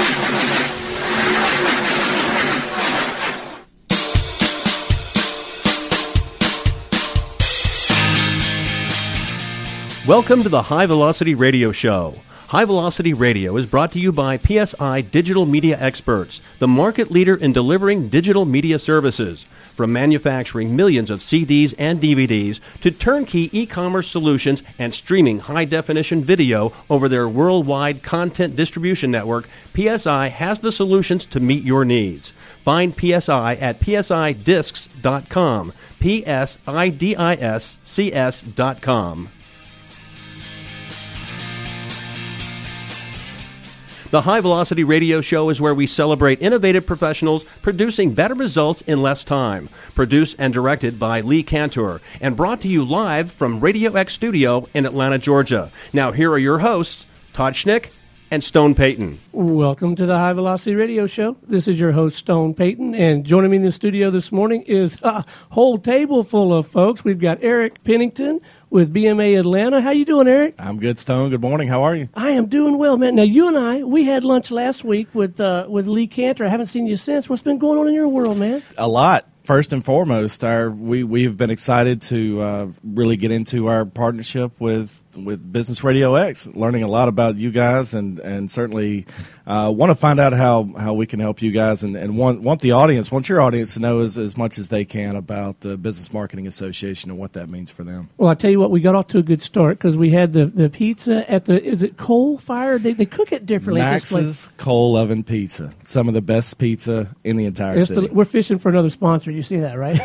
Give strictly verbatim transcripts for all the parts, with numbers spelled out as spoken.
Welcome to the High Velocity Radio Show. High Velocity Radio is brought to you by P S I Digital Media Experts, the market leader in delivering digital media services. From manufacturing millions of C Ds and D V Ds to turnkey e-commerce solutions and streaming high-definition video over their worldwide content distribution network, P S I has the solutions to meet your needs. Find P S I at P S I discs dot com, P S I D I S C S dot com. The High Velocity Radio Show is where we celebrate innovative professionals producing better results in less time. Produced and directed by Lee Cantor and brought to you live from Radio X Studio in Atlanta, Georgia. Now here are your hosts, Todd Schnick and Stone Payton. Welcome to the High Velocity Radio Show. This is your host, Stone Payton, and joining me in the studio this morning is a whole table full of folks. We've got Eric Pennington with B M A Atlanta. How you doing, Eric? I'm good, Stone. Good morning. How are you? I am doing well, man. Now, you and I, we had lunch last week with uh, with Lee Cantor. I haven't seen you since. What's been going on in your world, man? A lot. First and foremost, our we we have been excited to uh, really get into our partnership with with Business Radio X, learning a lot about you guys, and and certainly uh, want to find out how, how we can help you guys, and, and want want the audience, want your audience to know as, as much as they can about the Business Marketing Association and what that means for them. Well, I tell you what, we got off to a good start because we had the, the pizza at the, is it coal fire? They they cook it differently. Max's Coal Oven Pizza, some of the best pizza in the entire it's city. The, we're fishing for another sponsor. You see that, right?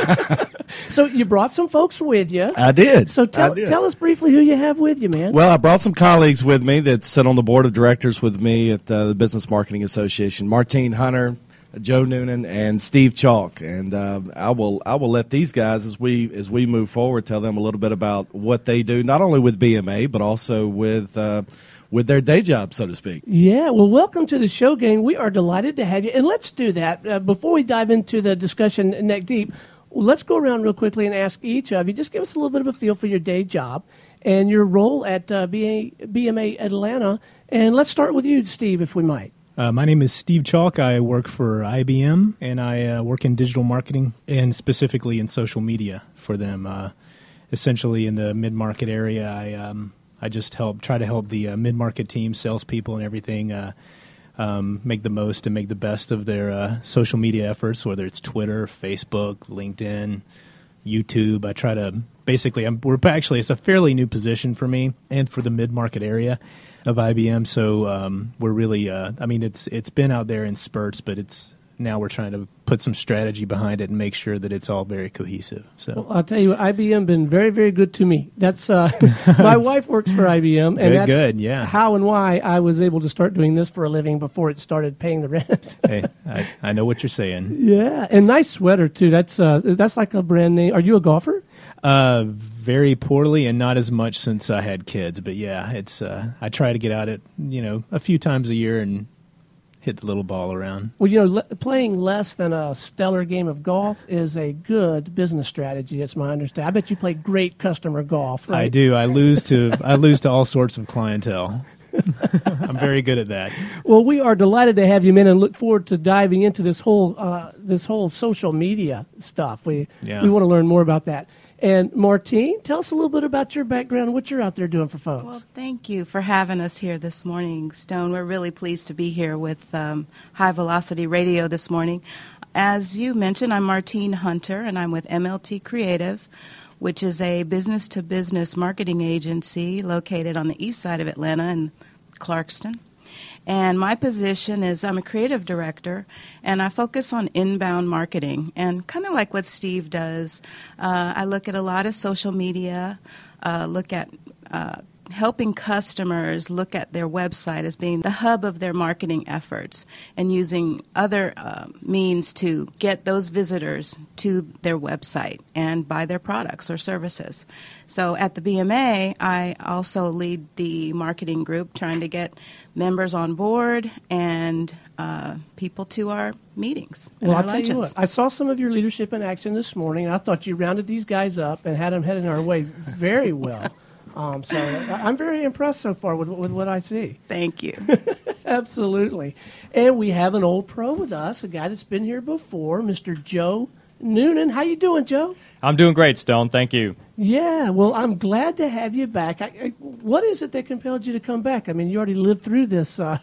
So you brought some folks with you. I did. So tell I did. tell us briefly who you have with you, man. Well, I brought some colleagues with me that sit on the board of directors with me at uh, the Business Marketing Association. Martine Hunter, Joe Noonan, and Steve Chalk. And uh, I will I will let these guys, as we as we move forward, tell them a little bit about what they do, not only with B M A, but also with uh, with their day job, so to speak. Yeah, well, welcome to the show, gang. We are delighted to have you. And let's do that. Uh, before we dive into the discussion neck deep, let's go around real quickly and ask each of you, just give us a little bit of a feel for your day job and your role at uh, B M A Atlanta. And let's start with you, Steve, if we might. Uh, my name is Steve Chalk. I work for I B M, and I uh, work in digital marketing and specifically in social media for them. Uh, essentially in the mid-market area, I um, I just help try to help the uh, mid-market team, salespeople and everything, uh, um, make the most and make the best of their uh, social media efforts, whether it's Twitter, Facebook, LinkedIn, YouTube. I try to basically, I'm, we're actually, it's a fairly new position for me and for the mid-market area of I B M. So um, we're really, uh, I mean, it's it's been out there in spurts, but it's now we're trying to put some strategy behind it and make sure that it's all very cohesive. So well, I'll tell you, I B M been very, very good to me. That's uh, my wife works for I B M, and good, that's good, yeah. how and why I was able to start doing this for a living before it started paying the rent. Hey, I, I know what you're saying. Yeah, and nice sweater too. That's uh, that's like a brand name. Are you a golfer? Uh, very poorly, and not as much since I had kids. But yeah, it's uh, I try to get out it, you know, a few times a year and hit the little ball around. Well, you know, le- playing less than a stellar game of golf is a good business strategy. That's my understanding. I bet you play great customer golf, right? I do. I lose to I lose to all sorts of clientele. I'm very good at that. Well, we are delighted to have you, man, and look forward to diving into this whole uh, this whole social media stuff. We yeah. we want to learn more about that. And Martine, tell us a little bit about your background and what you're out there doing for folks. Well, thank you for having us here this morning, Stone. We're really pleased to be here with um, High Velocity Radio this morning. As you mentioned, I'm Martine Hunter, and I'm with M L T Creative, which is a business-to-business marketing agency located on the east side of Atlanta in Clarkston. And my position is I'm a creative director, and I focus on inbound marketing. And kind of like what Steve does, uh, I look at a lot of social media, uh, look at uh, helping customers look at their website as being the hub of their marketing efforts and using other uh, means to get those visitors to their website and buy their products or services. So at the B M A, I also lead the marketing group trying to get members on board and uh, people to our meetings and well, our I'll tell luncheons. you what, I saw some of your leadership in action this morning, and I thought you rounded these guys up and had them heading our way very well. Um, so I- I'm very impressed so far with, with what I see. Thank you. Absolutely. And we have an old pro with us, a guy that's been here before, Mister Joe Noonan. How you doing, Joe? I'm doing great, Stone. Thank you. Yeah, well, I'm glad to have you back. I, I, what is it that compelled you to come back? I mean, you already lived through this uh,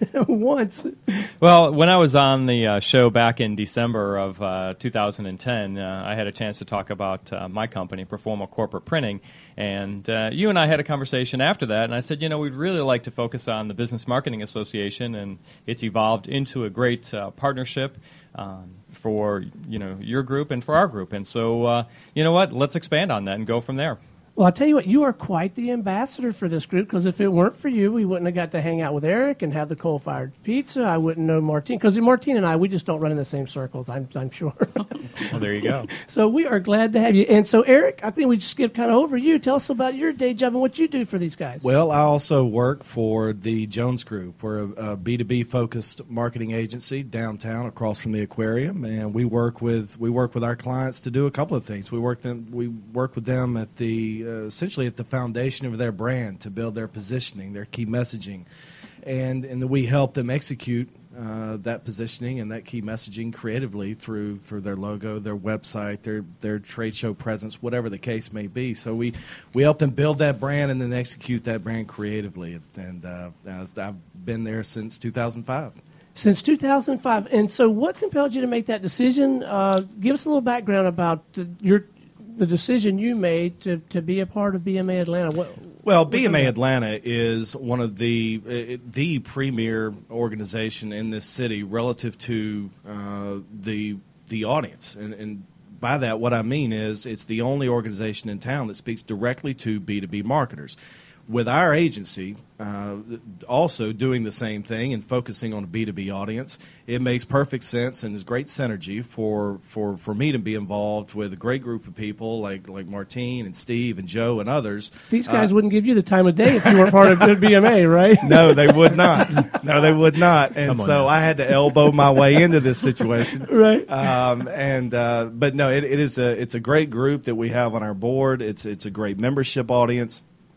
once. Well, when I was on the uh, show back in December of uh, two thousand ten, uh, I had a chance to talk about uh, my company, Performa Corporate Printing, and uh, you and I had a conversation after that, and I said, you know, we'd really like to focus on the Business Marketing Association, and it's evolved into a great uh, partnership um, for, you know, your group and for our group, and so, uh, you know what, let's expand on that and go from there. Well, I'll tell you what, you are quite the ambassador for this group, because if it weren't for you, we wouldn't have got to hang out with Eric and have the coal-fired pizza. I wouldn't know Martine, because Martine and I, we just don't run in the same circles, I'm, I'm sure. Well, there you go. So we are glad to have you. And so, Eric, I think we just skipped kind of over you. Tell us about your day job and what you do for these guys. Well, I also work for the Jones Group. We're a, a B two B focused marketing agency downtown across from the aquarium, and we work with we work with our clients to do a couple of things. We work them we work with them at the uh, essentially at the foundation of their brand to build their positioning, their key messaging, and and then we help them execute uh, that positioning and that key messaging creatively through through their logo, their website, their their trade show presence, whatever the case may be. So we we help them build that brand and then execute that brand creatively. And uh, I've been there since two thousand five. Since two thousand five. And so what compelled you to make that decision? Uh, give us a little background about the, your the decision you made to, to be a part of B M A Atlanta. What, Well, B M A Atlanta is one of the uh, the premier organization in this city relative to uh, the the audience, and, and by that, what I mean is it's the only organization in town that speaks directly to B two B marketers. With our agency uh, also doing the same thing and focusing on a B two B audience, it makes perfect sense and is great synergy for, for, for me to be involved with a great group of people like like Martine and Steve and Joe and others. These guys uh, wouldn't give you the time of day if you weren't part of B M A, right? No, they would not. No, they would not. And Come on so now. I had to elbow my way into this situation. Right. Um, and uh, but no, it, it is a it's a great group that we have on our board. It's it's a great membership audience.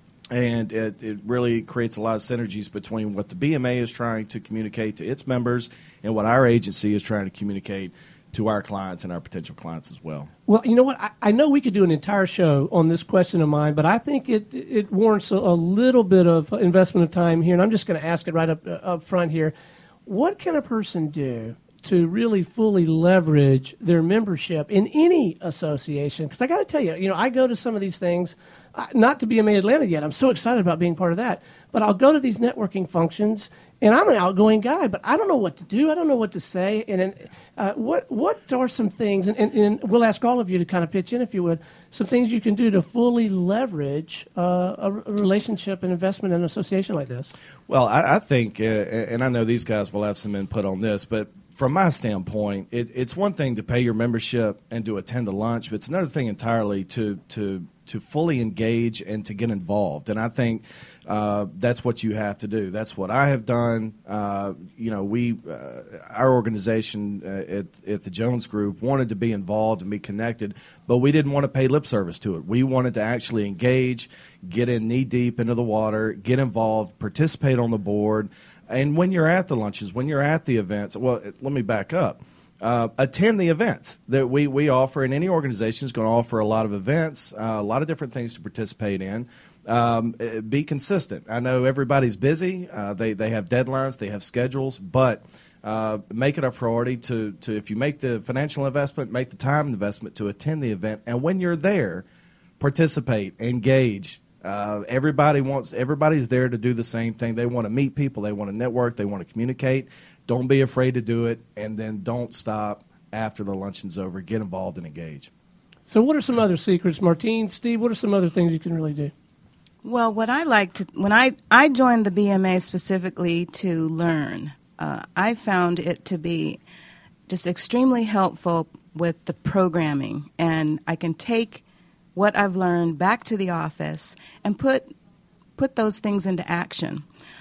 And it, it really creates a lot of synergies between what the B M A is trying to communicate to its members and what our agency is trying to communicate to our clients and our potential clients as well. Well, you know what? I, I know we could do an entire show on this question of mine, but I think it it warrants a, a little bit of investment of time here, and I'm just going to ask it right up, uh, up front here. What can a person do to really fully leverage their membership in any association? Because I got to tell you, you know, I go to some of these things, uh, not to B M A Atlanta yet. I'm so excited about being part of that. But I'll go to these networking functions, and I'm an outgoing guy, but I don't know what to do. I don't know what to say. And, and uh, what what are some things, and, and, and we'll ask all of you to kind of pitch in, if you would, some things you can do to fully leverage uh, a, a relationship and investment in an association like this? Well, I, I think, uh, and I know these guys will have some input on this, but from my standpoint, it, it's one thing to pay your membership and to attend a lunch, but it's another thing entirely to to to fully engage and to get involved. And I think uh, that's what you have to do. That's what I have done. Uh, you know, we, uh, our organization uh, at, at the Jones Group wanted to be involved and be connected, but we didn't want to pay lip service to it. We wanted to actually engage, get in knee deep into the water, get involved, participate on the board. And when you're at the lunches, when you're at the events, well, let me back up. Uh, attend the events that we, we offer, and any organization is going to offer a lot of events, uh, a lot of different things to participate in. Um, be consistent. I know everybody's busy. Uh, they, they have deadlines. They have schedules. But uh, make it a priority to, to, if you make the financial investment, make the time investment to attend the event. And when you're there, participate, engage. Uh, everybody wants. Everybody's there to do the same thing. They want to meet people. They want to network. They want to communicate. Don't be afraid to do it, and then don't stop after the luncheon's over. Get involved and engage. So what are some other secrets, Martine, Steve? What are some other things you can really do? Well, what I like to, when I, I joined the B M A specifically to learn, uh, I found it to be just extremely helpful with the programming, and I can take what I've learned back to the office and put put those things into action.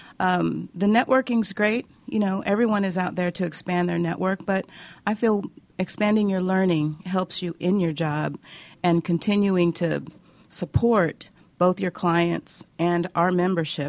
Um, the networking's great. You know, everyone is out there to expand their network, but I feel expanding your learning helps you in your job and continuing to support both your clients and our membership.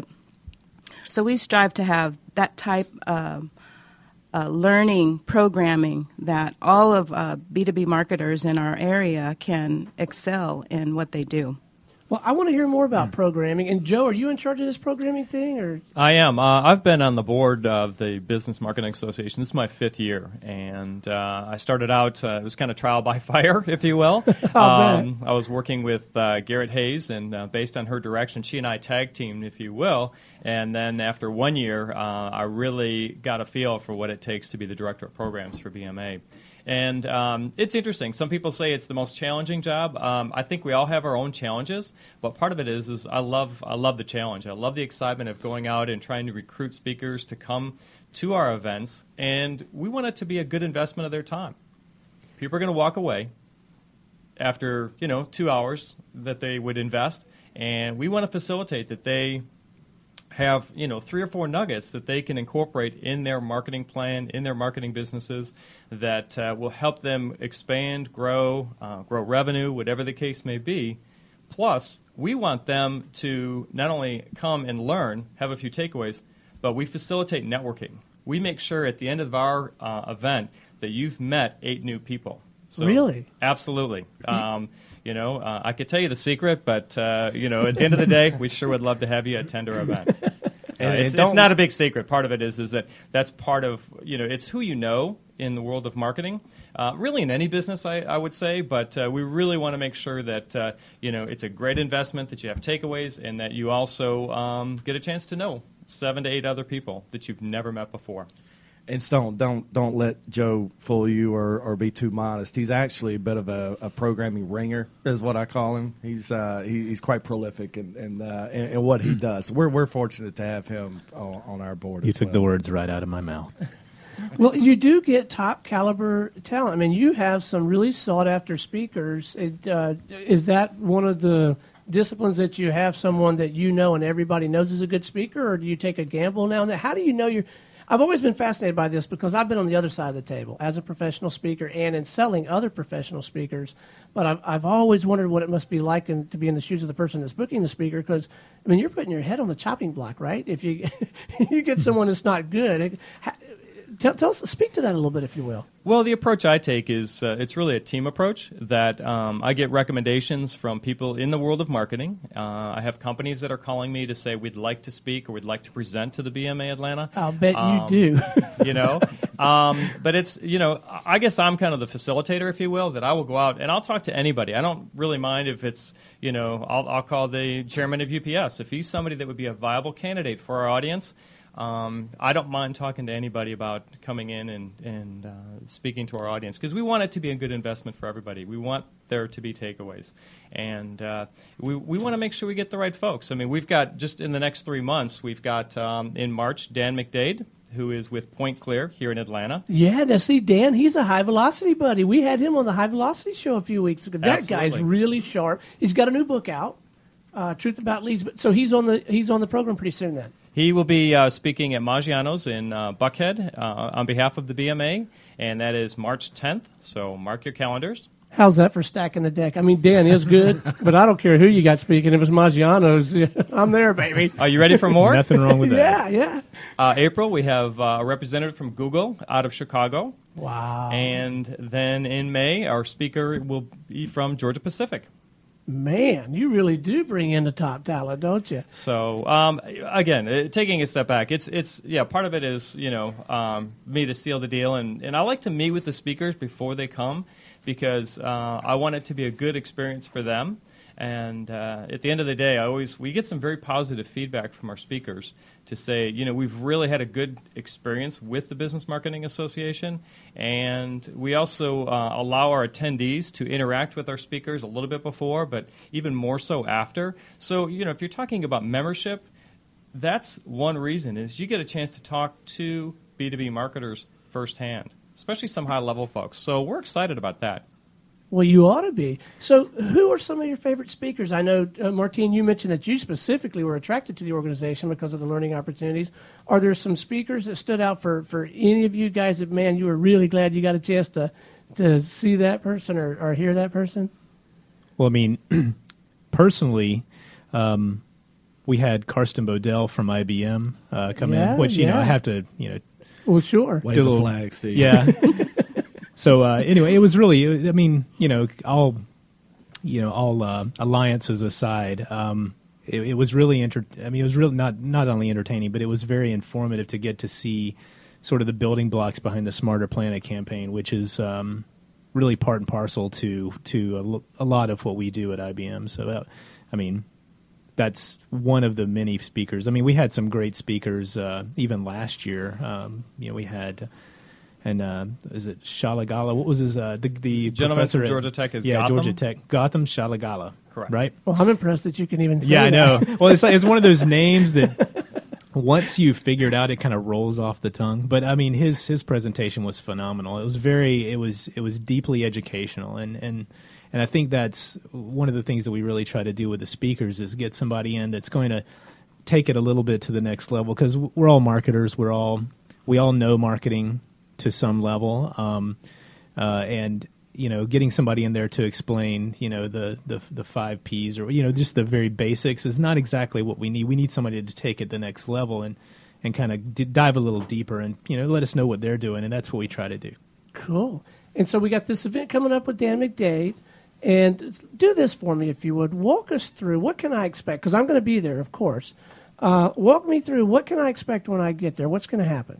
So we strive to have that type of uh, learning programming that all of uh, B two B marketers in our area can excel in what they do. Well, I want to hear more about programming. And Joe, are you in charge of this programming thing, or? I am. Uh, I've been on the board of the Business Marketing Association. This is my fifth year, and uh, I started out. Uh, it was kind of trial by fire, if you will. um, I was working with uh, Garrett Hayes, and uh, based on her direction, she and I tag teamed, if you will. And then after one year, uh, I really got a feel for what it takes to be the director of programs for B M A. And um, it's interesting. Some people say it's the most challenging job. Um, I think we all have our own challenges, but part of it is is I love I love the challenge. I love the excitement of going out and trying to recruit speakers to come to our events, and we want it to be a good investment of their time. People are going to walk away after you know two hours that they would invest, and we want to facilitate that they have you know three or four nuggets that they can incorporate in their marketing plan, in their marketing businesses, that uh, will help them expand, grow, uh, grow revenue, whatever the case may be. Plus, we want them to not only come and learn, have a few takeaways, but we facilitate networking. We make sure at the end of our uh, event that you've met eight new people. So, really? Absolutely. Um, you know, uh, I could tell you the secret, but, uh, you know, at the end of the day, we sure would love to have you attend our event. Uh, And- it's, and it's not a big secret. Part of it is is that that's part of, you know, it's who you know in the world of marketing, uh, really in any business, I, I would say, but uh, we really want to make sure that, uh, you know, it's a great investment, that you have takeaways, and that you also um, get a chance to know seven to eight other people that you've never met before. And Stone, don't don't let Joe fool you or, or be too modest. He's actually a bit of a, a programming ringer, is what I call him. He's uh, he, he's quite prolific in in, uh, in in what he does. We're we're fortunate to have him on, on our board. You as took well. the words right out of my mouth. Well, you do get top caliber talent. I mean, you have some really sought after speakers. It, uh, is that one of the disciplines that you have someone that you know and everybody knows is a good speaker, or do you take a gamble now and then? How do you know you're? I've always been fascinated by this because I've been on the other side of the table as a professional speaker and in selling other professional speakers. But I've, I've always wondered what it must be like in, to be in the shoes of the person that's booking the speaker, because, I mean, you're putting your head on the chopping block, right? If you you get someone that's not good. It, ha, tell, tell us, speak to that a little bit, if you will. Well, the approach I take is uh, it's really a team approach that um, I get recommendations from people in the world of marketing. Uh, I have companies that are calling me to say we'd like to speak or we'd like to present to the B M A Atlanta. I'll bet um, you do. you know, um, but it's, you know, I guess I'm kind of the facilitator, if you will, that I will go out and I'll talk to anybody. I don't really mind if it's, you know, I'll, I'll call the chairman of U P S. If he's somebody that would be a viable candidate for our audience, Um, I don't mind talking to anybody about coming in and, and uh, speaking to our audience, because we want it to be a good investment for everybody. We want there to be takeaways. And uh, we, we want to make sure we get the right folks. I mean, we've got, just in the next three months, we've got um, in March, Dan McDade, who is with Point Clear here in Atlanta. Yeah, now see, Dan, he's a high velocity buddy. We had him on the High Velocity Show a few weeks ago. That Absolutely. guy's really sharp. He's got a new book out, uh, Truth About Leads. But so he's on the he's on the program pretty soon then. He will be uh, speaking at Maggiano's in uh, Buckhead uh, on behalf of the B M A, and that is March tenth, so mark your calendars. How's that for stacking the deck? I mean, Dan is good, but I don't care who you got speaking. If it's Maggiano's, I'm there, baby. Are you ready for more? Nothing wrong with that. Yeah, yeah. Uh, April, we have uh, a representative from Google out of Chicago. Wow. And then in May, our speaker will be from Georgia Pacific. Man, you really do bring in the top talent, don't you? So um, again, uh, taking a step back, it's it's yeah. Part of it is you know um, me to seal the deal, and, and I like to meet with the speakers before they come, because uh, I want it to be a good experience for them. And uh, at the end of the day, I always we get some very positive feedback from our speakers to say, you know, we've really had a good experience with the Business Marketing Association, and we also uh, allow our attendees to interact with our speakers a little bit before, but even more so after. So, you know, if you're talking about membership, that's one reason is you get a chance to talk to B two B marketers firsthand, especially some high-level folks. So we're excited about that. Well, you ought to be. So who are some of your favorite speakers? I know, uh, Martine, you mentioned that you specifically were attracted to the organization because of the learning opportunities. Are there some speakers that stood out for, for any of you guys that, man, you were really glad you got a chance to, to see that person or, or hear that person? Well, I mean, personally, Um, we had Karsten Bodell from I B M uh, come Yeah, in, which you know yeah. I have to you know Well, sure. Wave Do a the little- flag, Steve. yeah. So uh, anyway, it was really I mean you know all you know all uh, alliances aside. Um, It, it was really enter- I mean, it was really not not only entertaining, but it was very informative to get to see sort of the building blocks behind the Smarter Planet campaign, which is um, really part and parcel to to a, lo- a lot of what we do at I B M. So, uh, I mean, that's one of the many speakers. I mean, we had some great speakers uh, even last year. Um, you know, we had. And uh, is it Shalagala? What was his uh, the the Gentleman professor from at- Georgia Tech is yeah Gotham? Georgia Tech Gotham Shalagala, Correct. right? Well, I'm impressed that you can even say Yeah, I that. know. Well, it's like, it's one of those names that once you figure it out, it kind of rolls off the tongue. But I mean, his his presentation was phenomenal. It was very, it was it was deeply educational, and and and I think that's one of the things that we really try to do with the speakers is get somebody in that's going to take it a little bit to the next level, because we're all marketers. We're all we all know marketing to some level, um, uh, and you know, getting somebody in there to explain, you know, the, the the five P's or you know, just the very basics is not exactly what we need. We need somebody to take it the next level and and kind of d- dive a little deeper and you know, let us know what they're doing, and that's what we try to do. Cool. And so we got this event coming up with Dan McDade. And do this for me, if you would. Walk us through, what can I expect? Because I'm going to be there, of course. Uh, walk me through, what can I expect when I get there? What's going to happen?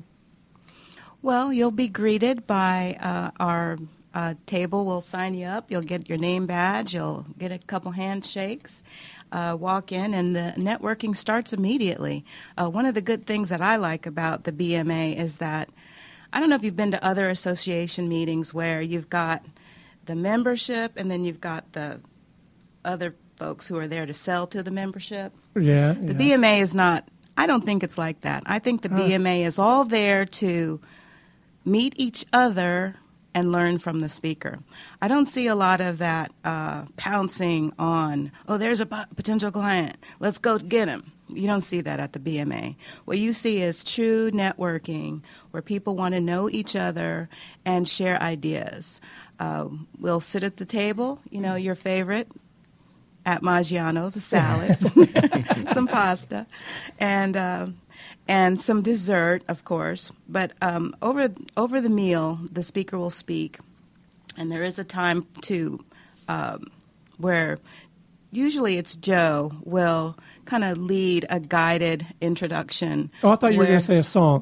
Well, you'll be greeted by uh, our uh, table. We'll sign you up. You'll get your name badge. You'll get a couple handshakes. Uh, walk in, and the networking starts immediately. Uh, one of the good things that I like about the B M A is that I don't know if you've been to other association meetings where you've got the membership and then you've got the other folks who are there to sell to the membership. Yeah. The B M A is not, I don't think it's like that. I think the B M A is all there to meet each other and learn from the speaker. I don't see a lot of that uh, pouncing on, oh, there's a p- potential client, let's go get him. You don't see that at the B M A. What you see is true networking where people want to know each other and share ideas. Uh, we'll sit at the table, you know, your favorite, at Maggiano's, a salad, some pasta, and uh, and some dessert, of course. But um, over over the meal, the speaker will speak, and there is a time to um, where usually it's Joe will kind of lead a guided introduction. Oh, I thought you were where- going to say a song.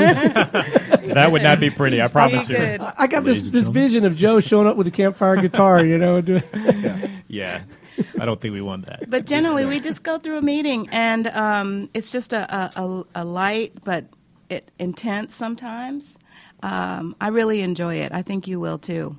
That would not be pretty, I promise you. Good. I got this, this vision of Joe showing up with a campfire guitar, you know. Doing, Yeah, I don't think we want that. But generally, we just go through a meeting, and um, it's just a, a, a, a light but it, intense sometimes. Um, I really enjoy it. I think you will too.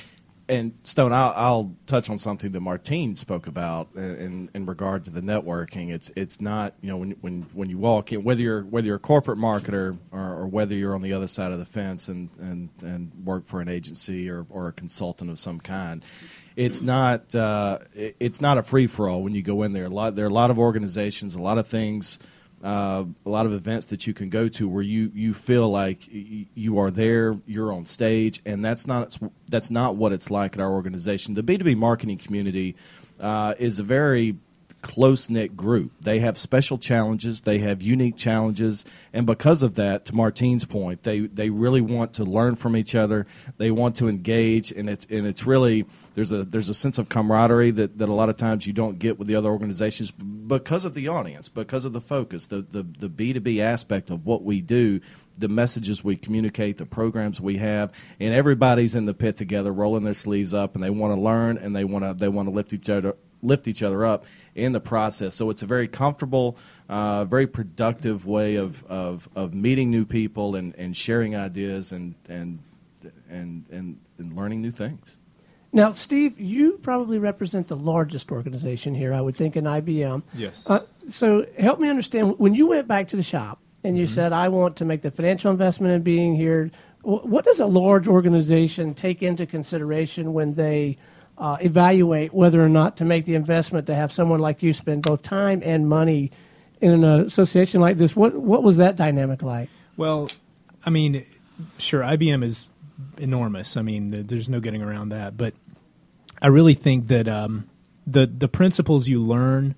And Stone, I'll, I'll touch on something that Martine spoke about in, in regard to the networking. It's it's not, you know, when when when you walk in, whether you're whether you're a corporate marketer or, or whether you're on the other side of the fence and, and, and work for an agency or, or a consultant of some kind, it's not uh, it, it's not a free for all when you go in there. A lot there are a lot of organizations, a lot of things. Uh, a lot of events that you can go to where you, you feel like y- you are there, you're on stage, and that's not that's not what it's like at our organization. The B two B marketing community uh, is a very close-knit group. They have special challenges, they have unique challenges, and because of that, to Martine's point, they, they really want to learn from each other. They want to engage, and it's and it's really there's a there's a sense of camaraderie that, that a lot of times you don't get with the other organizations because of the audience, because of the focus, the the, the B two B aspect of what we do, the messages we communicate, the programs we have, and everybody's in the pit together, rolling their sleeves up, and they want to learn, and they want to they want to lift each other lift each other up in the process. So it's a very comfortable, uh, very productive way of, of, of meeting new people and, and sharing ideas and and, and and and learning new things. now, Steve, you probably represent the largest organization here, I would think, in I B M. Yes. Uh, so help me understand, when you went back to the shop and you said, I want to make the financial investment in being here, wh- what does a large organization take into consideration when they uh, evaluate whether or not to make the investment to have someone like you spend both time and money in an association like this? What what was that dynamic like? Well, I mean, sure, I B M is enormous. I mean, th- there's no getting around that. But I really think that um, the the principles you learn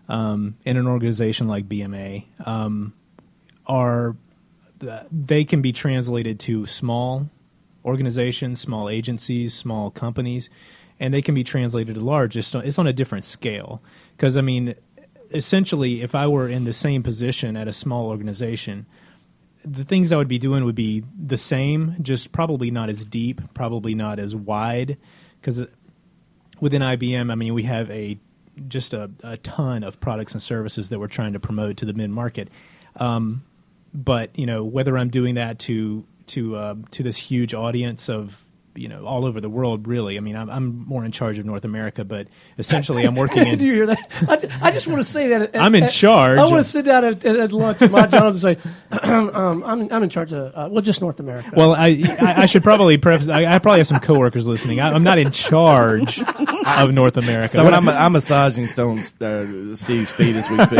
um, in an organization like B M A um, are they can be translated to small organizations, small agencies, small companies, and they can be translated to large. It's on, it's on a different scale. Because, I mean, essentially, if I were in the same position at a small organization, the things I would be doing would be the same, just probably not as deep, probably not as wide. Because within I B M, I mean, we have a just a, a ton of products and services that we're trying to promote to the mid-market. Um, but, you know, whether I'm doing that to to uh, to this huge audience of, you know, all over the world, really. I mean, I'm, I'm more in charge of North America, but essentially I'm working in... Do you hear that? I, I just want to say that. At, I'm in at, charge. I want to sit down at, at lunch at my job and say, um, I'm, I'm in charge of, uh, well, just North America. Well, I I, I should probably preface, I, I probably have some coworkers listening. I, I'm not in charge of North America. So I'm, I'm massaging Stone's, uh, Steve's feet as we speak.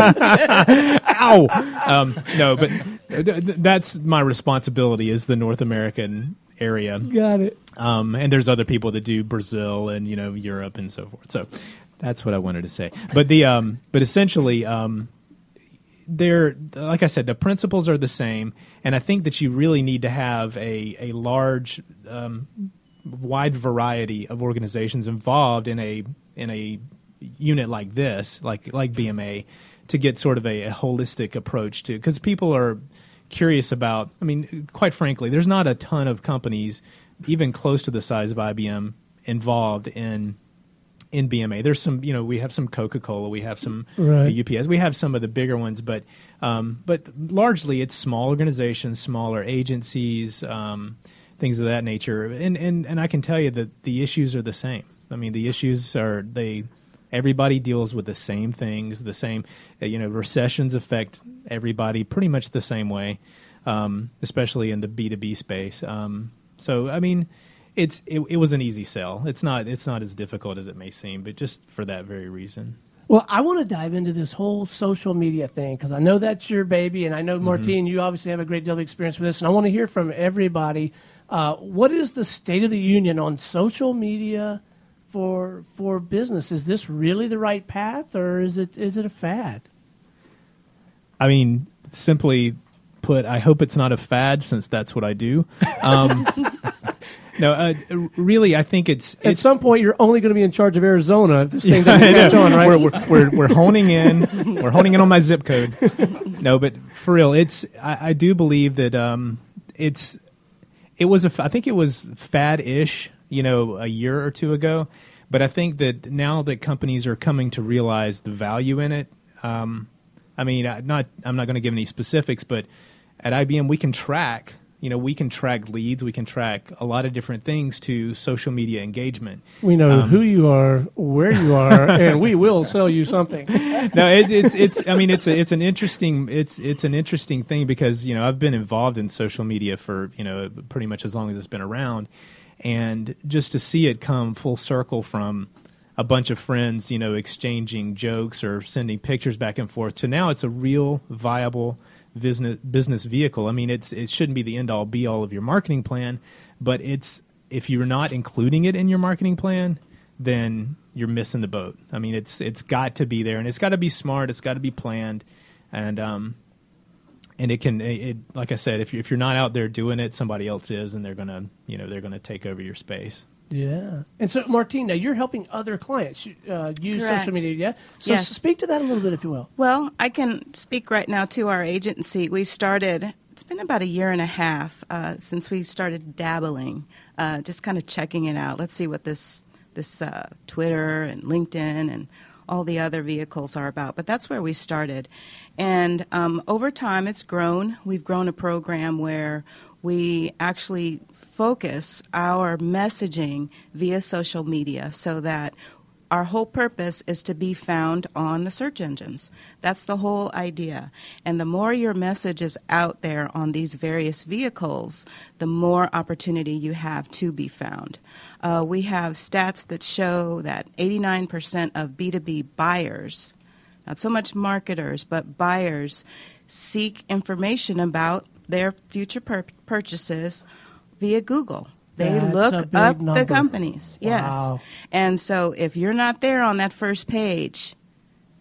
Ow! Um, no, but th- th- that's my responsibility is the North American area. Got it. Um, and there's other people that do Brazil and, you know, Europe and so forth. So that's what I wanted to say. But the um, but essentially, um, they're like I said, the principles are the same, and I think that you really need to have a a large, um, wide variety of organizations involved in a in a unit like this, like like B M A, to get sort of a, a holistic approach to, because people are curious about, I mean, quite frankly, there's not a ton of companies even close to the size of I B M involved in in B M A. There's some, you know, we have some Coca-Cola, we have some right. uh, U P S, we have some of the bigger ones, but um, but largely it's small organizations, smaller agencies, um, things of that nature. And, and and I can tell you that the issues are the same. I mean, the issues are they. Everybody deals with the same things, the same, uh, you know, recessions affect everybody pretty much the same way, um, especially in the B two B space. Um, so, I mean, it's it, it was an easy sell. It's not it's not as difficult as it may seem, but just for that very reason. Well, I want to dive into this whole social media thing because I know that's your baby, and I know, Martine, mm-hmm. you obviously have a great deal of experience with this, and I want to hear from everybody. Uh, what is the state of the union on social media for for business? Is this really the right path, or is it is it a fad? I mean, simply put, I hope it's not a fad, since that's what I do. Um, no, uh, really, I think it's, it's... At some point, you're only going to be in charge of Arizona if this thing doesn't catch on, right? We're, we're, we're, we're honing in. We're honing in on my zip code. No, but for real, it's... I, I do believe that um, it's... It was a... I think it was fad-ish, you know, a year or two ago. But I think that now that companies are coming to realize the value in it, um, I mean, not I'm not going to give any specifics, but at I B M we can track, you know, we can track leads, we can track a lot of different things to social media engagement. We know um, who you are, where you are, and we will sell you something. No, it, it's it's. I mean, it's a, it's an interesting it's it's an interesting thing because, you know, I've been involved in social media for, you know, pretty much as long as it's been around. And just to see it come full circle from a bunch of friends, you know, exchanging jokes or sending pictures back and forth to now it's a real viable business business vehicle. I mean, it's it shouldn't be the end all be all of your marketing plan, but it's if you're not including it in your marketing plan, then you're missing the boat. I mean, it's it's got to be there, and it's got to be smart. It's got to be planned, and um. And it can, it, like I said, if you if you're not out there doing it, somebody else is, and they're gonna, you know, they're gonna take over your space. Yeah. And so, Martine, now you're helping other clients uh, use Correct. social media. Yeah. So yes. speak to that a little bit, if you will. Well, I can speak right now to our agency. We started. It's been about a year and a half uh, since we started dabbling, uh, just kind of checking it out. Let's see what this this uh, Twitter and LinkedIn and all the other vehicles are about. But that's where we started. And um, over time, it's grown. We've grown a program where we actually focus our messaging via social media so that our whole purpose is to be found on the search engines. That's the whole idea. And the more your message is out there on these various vehicles, the more opportunity you have to be found. Uh, we have stats that show that eighty-nine percent of B two B buyers, not so much marketers, but buyers, seek information about their future pur- purchases via Google. They That's look a big up number. the companies, yes. Wow. And so if you're not there on that first page,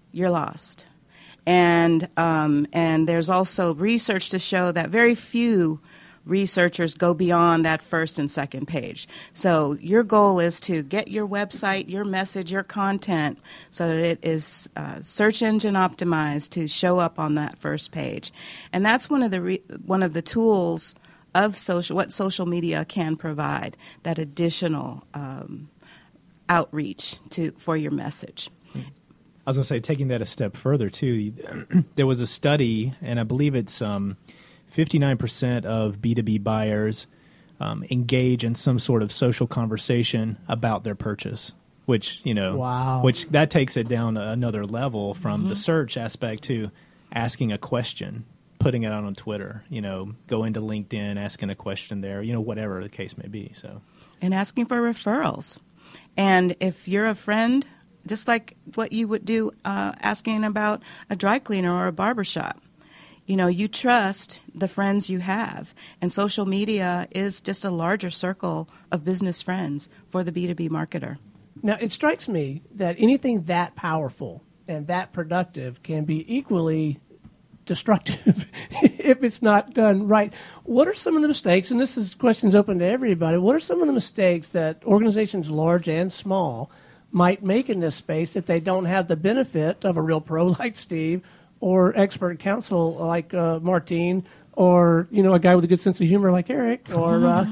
you're lost. And um, and there's also research to show that very few researchers go beyond that first and second page. So your goal is to get your website, your message, your content so that it is uh, search engine optimized to show up on that first page. And that's one of the re- one of the tools of social, what social media can provide, that additional um, outreach to for your message. I was going to say, taking that a step further, too, there was a study, and I believe it's um, fifty-nine percent of B two B buyers um, engage in some sort of social conversation about their purchase, which, you know, wow. which that takes it down another level from mm-hmm. the search aspect to asking a question, putting it out on Twitter, you know, go into LinkedIn, asking a question there, you know, whatever the case may be. So, and asking for referrals. And if you're a friend, just like what you would do uh, asking about a dry cleaner or a barbershop, you know, you trust the friends you have. And social media is just a larger circle of business friends for the B two B marketer. Now, it strikes me that anything that powerful and that productive can be equally destructive if it's not done right. What are some of the mistakes, and this is questions open to everybody, what are some of the mistakes that organizations large and small might make in this space if they don't have the benefit of a real pro like Steve or expert counsel like uh, Martine, or, you know, a guy with a good sense of humor like Eric, or uh,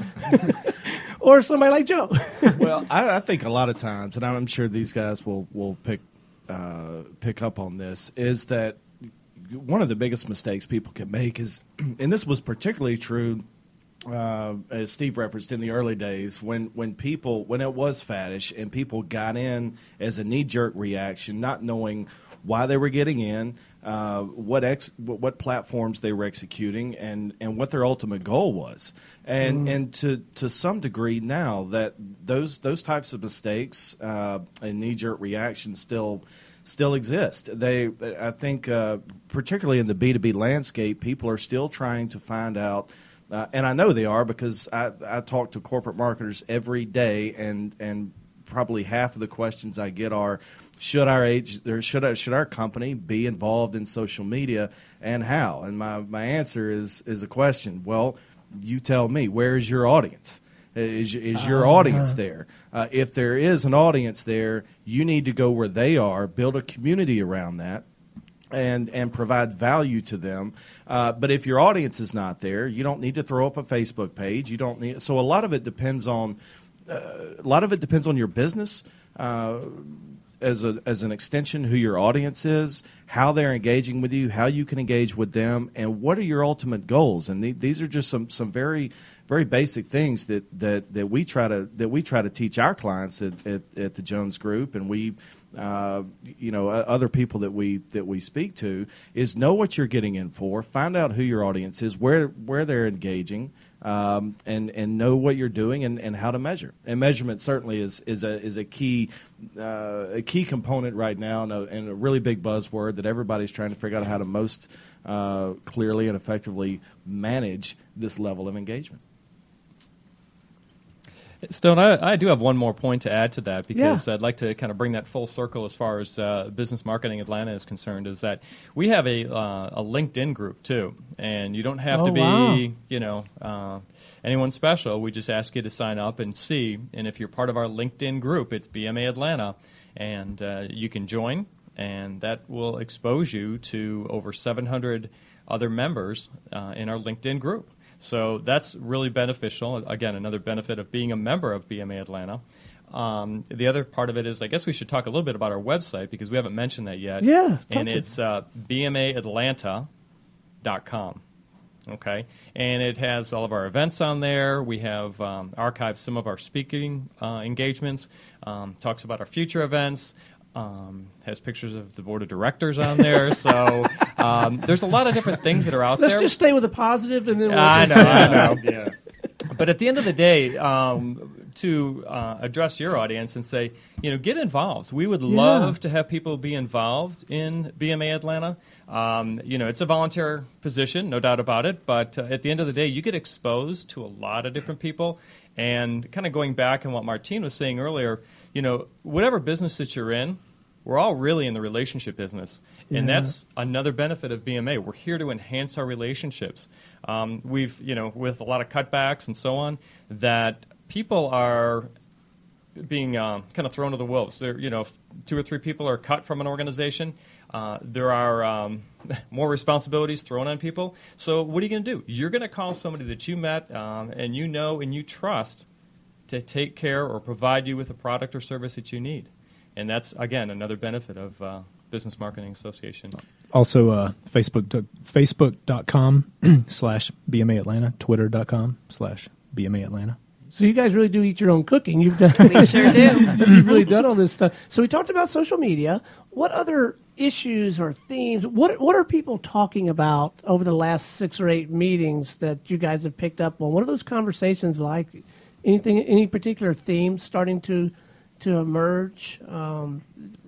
or somebody like Joe? Well, I, I think a lot of times, and I'm sure these guys will, will pick uh, pick up on this, is that one of the biggest mistakes people can make is, and this was particularly true, uh, as Steve referenced, in the early days, when, when people, when it was faddish and people got in as a knee-jerk reaction, not knowing why they were getting in, uh, what ex, what platforms they were executing, and, and what their ultimate goal was. And mm. and to, to some degree now that those those types of mistakes uh, and knee-jerk reactions still still exist. They, I think, uh, particularly in the B two B landscape, people are still trying to find out. Uh, and I know they are, because I, I talk to corporate marketers every day, and, and probably half of the questions I get are, should our age, or should our, should our company be involved in social media, and how? And my, my answer is is a question. Well, you tell me. Where is your audience? Is is your uh, audience there? Uh, if there is an audience there, you need to go where they are, build a community around that, and and provide value to them. Uh, but if your audience is not there, you don't need to throw up a Facebook page. You don't need. So a lot of it depends on uh, a lot of it depends on your business. Uh, as a as an extension, who your audience is, how they're engaging with you, how you can engage with them, and what are your ultimate goals. And th- these are just some some very very basic things that, that, that we try to that we try to teach our clients at, at, at the Jones Group, and we uh, you know other people that we that we speak to, is know what you're getting in for, find out who your audience is, where where they're engaging. Um, and and know what you're doing, and, and how to measure. And measurement certainly is is a is a key uh, a key component right now, and a, and a really big buzzword that everybody's trying to figure out how to most uh, clearly and effectively manage this level of engagement. Stone, I, I do have one more point to add to that, because yeah. I'd like to kind of bring that full circle as far as uh, Business Marketing Atlanta is concerned, is that we have a uh, a LinkedIn group, too. And you don't have oh, to be, wow. you know, uh, anyone special. We just ask you to sign up and see. And if you're part of our LinkedIn group, it's B M A Atlanta. And uh, you can join, and that will expose you to over seven hundred other members uh, in our LinkedIn group. So that's really beneficial. Again, another benefit of being a member of B M A Atlanta. Um, the other part of it is, I guess we should talk a little bit about our website, because we haven't mentioned that yet. Yeah. And it's uh, B M A Atlanta dot com. Okay. And it has all of our events on there. We have um, archived some of our speaking uh, engagements, um, talks about our future events. Um, has pictures of the board of directors on there, so um, there's a lot of different things that are out Let's there. Let's just stay with the positive, and then we'll I know, I know. Yeah. But at the end of the day, um, to uh, address your audience and say, you know, get involved. We would love yeah. to have people be involved in B M A Atlanta. Um, you know, it's a volunteer position, no doubt about it. But uh, at the end of the day, you get exposed to a lot of different people. And kind of going back on what Martine was saying earlier, you know, whatever business that you're in, We're all really in the relationship business, and Yeah. that's another benefit of B M A. We're here to enhance our relationships. Um, we've, you know, with a lot of cutbacks and so on, that people are being um, kind of thrown to the wolves. There, you know, if two or three people are cut from an organization, uh, there are um, more responsibilities thrown on people. So what are you going to do? You're going to call somebody that you met um, and you know and you trust to take care or provide you with a product or service that you need. And that's, again, another benefit of uh, Business Marketing Association. Also, uh, Facebook, Facebook.com slash BMA Atlanta, Twitter.com slash BMA Atlanta. So you guys really do eat your own cooking. You've done. We sure do. You've really done all this stuff. So we talked about social media. What other issues or themes? What What are people talking about over the last six or eight meetings that you guys have picked up on? What are those conversations like? Anything? Any particular themes starting to to emerge? Um,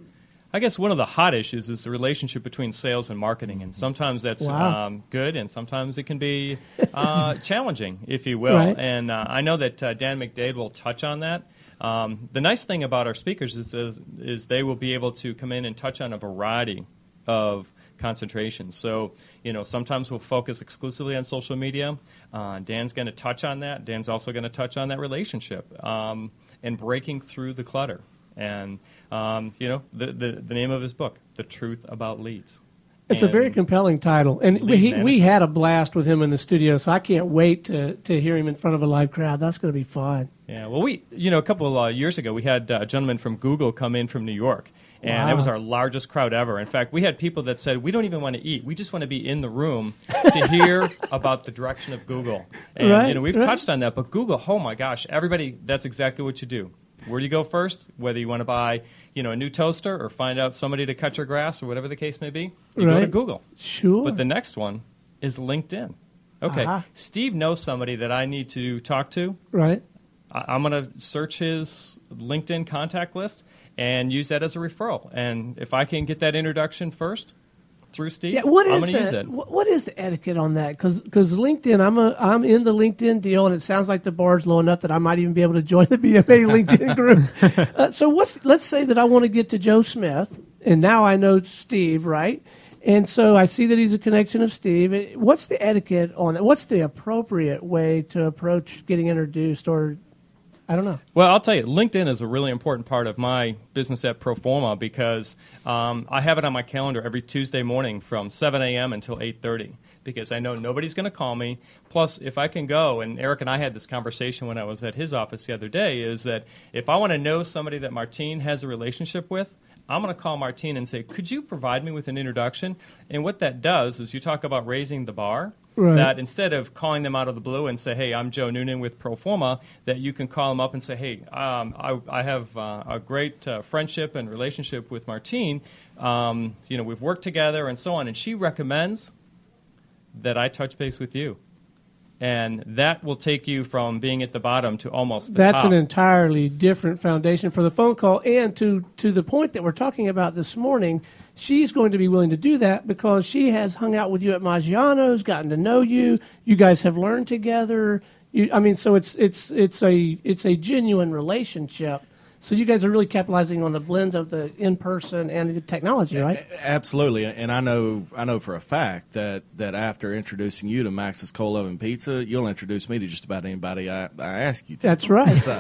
I guess one of the hot issues is the relationship between sales and marketing, and sometimes that's Wow. um, good, and sometimes it can be uh, challenging, if you will. Right. And uh, I know that uh, Dan McDade will touch on that. Um, the nice thing about our speakers is, is is they will be able to come in and touch on a variety of concentrations. So, you know, sometimes we'll focus exclusively on social media. Uh, Dan's going to touch on that. Dan's also going to touch on that relationship um, and breaking through the clutter. And, um, you know, the, the the name of his book, The Truth About Leads. it's a And very compelling title, and Lead we he, we management. had a blast with him in the studio. So I can't wait to to hear him in front of a live crowd. That's going to be fun. Yeah, well, we, you know, a couple of uh, years ago, we had uh, a gentleman from Google come in from New York, and Wow. it was our largest crowd ever. In fact, we had people that said, we don't even want to eat. We just want to be in the room to hear about the direction of Google. And, Right, you know, we've right. touched on that, but Google, oh, my gosh, everybody, that's exactly what you do. Where do you go first? Whether you want to buy, you know, a new toaster or find out somebody to cut your grass or whatever the case may be, you go to Right. Google. Sure. But the next one is LinkedIn. Okay, Uh-huh. Steve knows somebody that I need to talk to. Right. I- I'm going to search his LinkedIn contact list and use that as a referral. And if I can get that introduction first through Steve, Yeah, what I'm is going to use the it. what what is the etiquette on that? Because LinkedIn, I'm a I'm in the LinkedIn deal, and it sounds like the bar's low enough that I might even be able to join the B M A LinkedIn group. Uh, so what's let's say that I want to get to Joe Smith, and now I know Steve, right? And so I see that he's a connection of Steve. What's the etiquette on that? What's the appropriate way to approach getting introduced, or I don't know. Well, I'll tell you, LinkedIn is a really important part of my business at Proforma because um, I have it on my calendar every Tuesday morning from seven a.m. until eight thirty because I know nobody's going to call me. Plus, if I can go, and Eric and I had this conversation when I was at his office the other day, is that if I want to know somebody that Martine has a relationship with, I'm going to call Martine and say, could you provide me with an introduction? And what that does is you talk about raising the bar. Right. That instead of calling them out of the blue and say, hey, I'm Joe Noonan with Proforma, that you can call them up and say, hey, um, I, I have uh, a great uh, friendship and relationship with Martine. Um, you know, we've worked together and so on. And she recommends that I touch base with you. And that will take you from being at the bottom to almost the That's top. an entirely different foundation for the phone call. And to, to the point that we're talking about this morning, she's going to be willing to do that because she has hung out with you at Maggiano's, gotten to know you. You guys have learned together. You, I mean, so it's it's it's a it's a genuine relationship. So you guys are really capitalizing on the blend of the in-person and the technology, right? Absolutely, and I know I know for a fact that, that after introducing you to Max's Cold Oven Pizza, you'll introduce me to just about anybody I, I ask you to. That's right. So,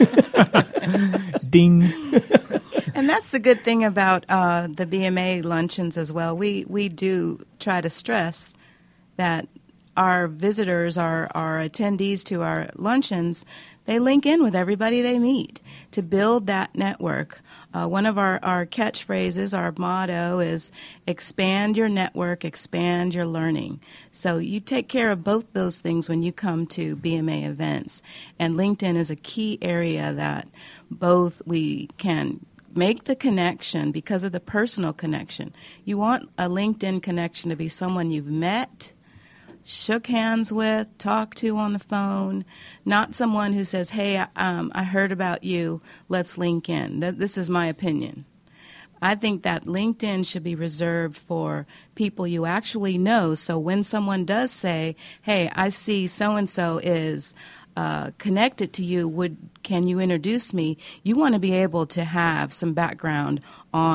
Ding. And that's the good thing about uh, the B M A luncheons as well. We we do try to stress that our visitors, our, our attendees to our luncheons, they link in with everybody they meet to build that network. Uh, one of our, our catchphrases, our motto is expand your network, expand your learning. So you take care of both those things when you come to B M A events. And LinkedIn is a key area that both we can make the connection because of the personal connection. You want a LinkedIn connection to be someone you've met, shook hands with, talked to on the phone, not someone who says, hey, um, I heard about you, let's link in. Th- this is my opinion. I think that LinkedIn should be reserved for people you actually know. So when someone does say, hey, I see so-and-so is uh, connected to you, would can you introduce me? You want to be able to have some background on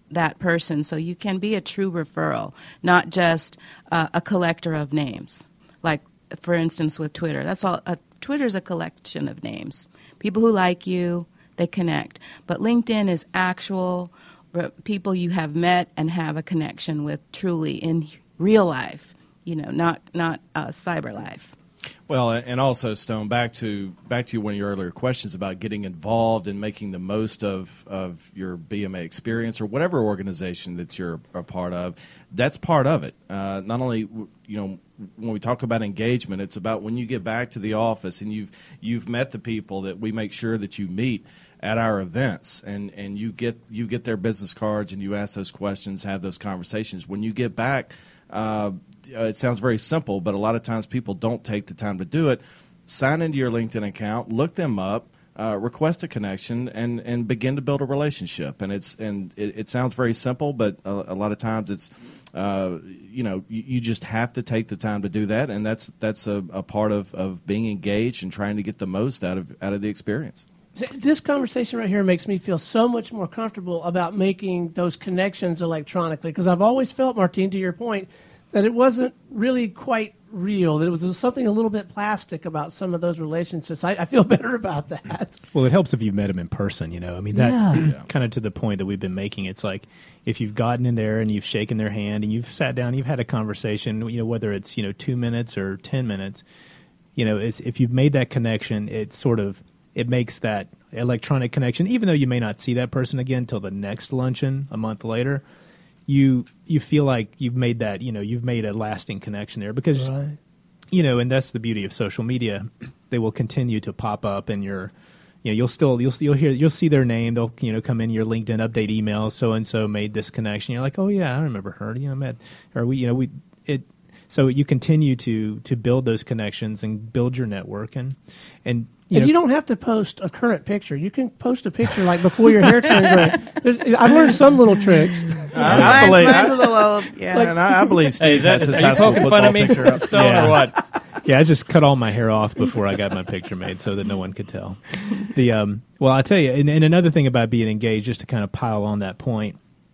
that person, so you can be a true referral, not just uh, a collector of names. Like, for instance, with Twitter, that's all. Uh, Twitter's a collection of names. People who like you, they connect. But LinkedIn is actual re- people you have met and have a connection with truly in real life. You know, not not uh, cyber life. Well, and also, Stone, back to back to one of your earlier questions about getting involved and making the most of, of your B M A experience or whatever organization that you're a part of. That's part of it. Uh, not only, you know, when we talk about engagement, it's about when you get back to the office and you've you've met the people that we make sure that you meet at our events, and, and you get you get their business cards and you ask those questions, have those conversations. When you get back, uh, it sounds very simple, but a lot of times people don't take the time to do it. Sign into your LinkedIn account, look them up, uh, request a connection, and, and begin to build a relationship. And it's and it, it sounds very simple, but a, a lot of times it's uh, you know you, you just have to take the time to do that, and that's that's a, a part of, of being engaged and trying to get the most out of out of the experience. This conversation right here makes me feel so much more comfortable about making those connections electronically, because I've always felt, Martine, to your point, that it wasn't really quite real, that it was something a little bit plastic about some of those relationships. I, I feel better about that. Well, it helps if you've met them in person, you know. I mean, that Yeah. kind of to the point that we've been making. It's like if you've gotten in there and you've shaken their hand and you've sat down, you've had a conversation, you know, whether it's, you know, two minutes or ten minutes, you know, it's, if you've made that connection, it sort of, it makes that electronic connection, even though you may not see that person again until the next luncheon a month later, you you feel like you've made that, you know, you've made a lasting connection there because, Right. you know, and that's the beauty of social media. They will continue to pop up in your, you know, you'll still, you'll, you'll hear, you'll see their name. They'll, you know, come in your LinkedIn update email. So-and-so made this connection. You're like, oh yeah, I remember her, you know, met, or we, you know, we, it, so you continue to, to build those connections and build your network and, and, You and know, you don't have to post a current picture. You can post a picture like before your hair turned gray. I've learned some little tricks. I, I Mine- believe, mine's a I, little old. Yeah. and I, I believe Steve Hey, is that, has his are high you school poking football fun at me, picture up. Stone, Yeah. or what? Yeah, I just cut all my hair off before I got my picture made so that no one could tell. The um, well, I tell you, and, and another thing about being engaged, just to kind of pile on that point,